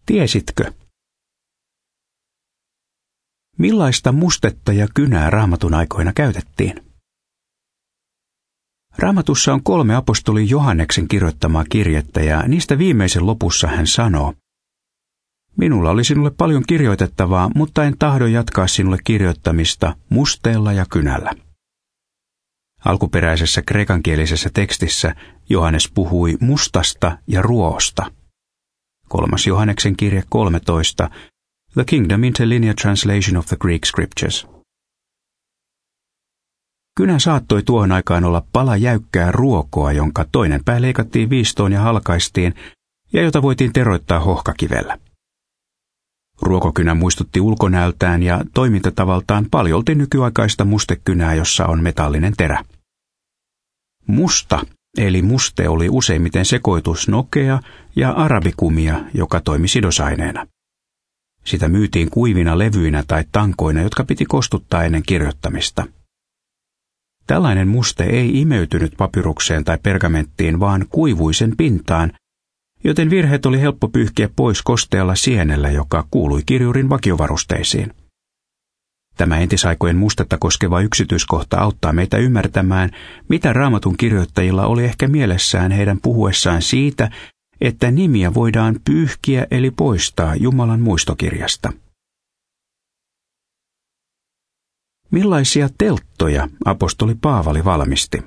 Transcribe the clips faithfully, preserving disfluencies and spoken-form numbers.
Tiesitkö? Millaista mustetta ja kynää Raamatun aikoina käytettiin? Raamatussa on kolme apostoli Johanneksen kirjoittamaa kirjettä ja niistä viimeisen lopussa hän sanoo: Minulla oli sinulle paljon kirjoitettavaa, mutta en tahdo jatkaa sinulle kirjoittamista musteella ja kynällä. Alkuperäisessä kreikankielisessä tekstissä Johannes puhui mustasta ja ruoosta. Kolmas Johanneksen kirje kolmetoista, The Kingdom Interlinear Translation of the Greek Scriptures. Kynä saattoi tuohon aikaan olla pala jäykkää ruokoa, jonka toinen pää leikattiin viistoon ja halkaistiin, ja jota voitiin teroittaa hohkakivellä. Ruokokynä muistutti ulkonäöltään ja toimintatavaltaan paljolti nykyaikaista mustekynää, jossa on metallinen terä. Musta, eli muste, oli useimmiten sekoitus nokea ja arabikumia, joka toimi sidosaineena. Sitä myytiin kuivina levyinä tai tankoina, jotka piti kostuttaa ennen kirjoittamista. Tällainen muste ei imeytynyt papyrukseen tai pergamenttiin, vaan kuivui sen pintaan, joten virheet oli helppo pyyhkiä pois kostealla sienellä, joka kuului kirjurin vakiovarusteisiin. Tämä entisaikojen mustetta koskeva yksityiskohta auttaa meitä ymmärtämään, mitä Raamatun kirjoittajilla oli ehkä mielessään heidän puhuessaan siitä, että nimiä voidaan pyyhkiä eli poistaa Jumalan muistokirjasta. Millaisia telttoja apostoli Paavali valmisti?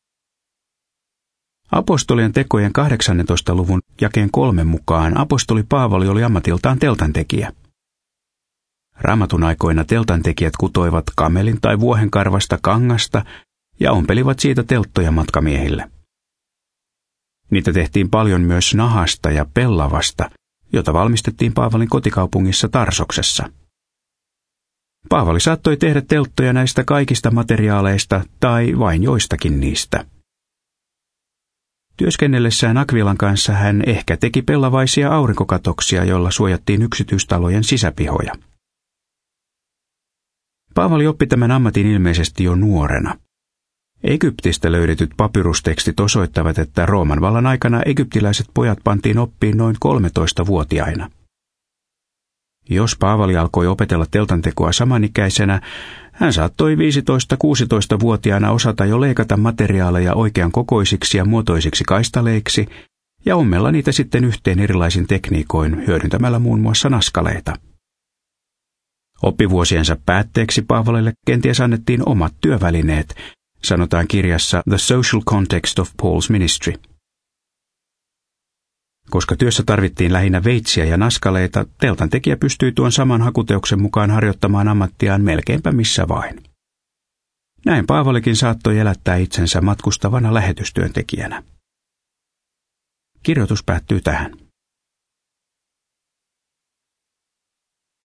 Apostolien tekojen kahdeksannentoista luvun jakeen kolmen mukaan apostoli Paavali oli ammatiltaan teltantekijä. Raamatun aikoina teltantekijät kutoivat kamelin tai vuohenkarvasta kangasta ja ompelivat siitä telttoja matkamiehille. Niitä tehtiin paljon myös nahasta ja pellavasta, jota valmistettiin Paavalin kotikaupungissa Tarsoksessa. Paavali saattoi tehdä telttoja näistä kaikista materiaaleista tai vain joistakin niistä. Työskennellessään Akvilan kanssa hän ehkä teki pellavaisia aurinkokatoksia, joilla suojattiin yksityistalojen sisäpihoja. Paavali oppi tämän ammatin ilmeisesti jo nuorena. Egyptistä löydetyt papyrustekstit osoittavat, että Rooman vallan aikana egyptiläiset pojat pantiin oppiin noin kolmetoistavuotiaina. Jos Paavali alkoi opetella teltantekoa samanikäisenä, hän saattoi viisitoista-kuusitoistavuotiaana osata jo leikata materiaaleja oikean kokoisiksi ja muotoisiksi kaistaleiksi ja ommella niitä sitten yhteen erilaisin tekniikoin hyödyntämällä muun muassa naskaleita. Oppivuosiensa päätteeksi Paavalille kenties annettiin omat työvälineet, sanotaan kirjassa The Social Context of Paul's Ministry. Koska työssä tarvittiin lähinnä veitsiä ja naskaleita, teltantekijä pystyi tuon saman hakuteoksen mukaan harjoittamaan ammattiaan melkeinpä missä vain. Näin Paavalikin saattoi elättää itsensä matkustavana lähetystyöntekijänä. Kirjoitus päättyy tähän.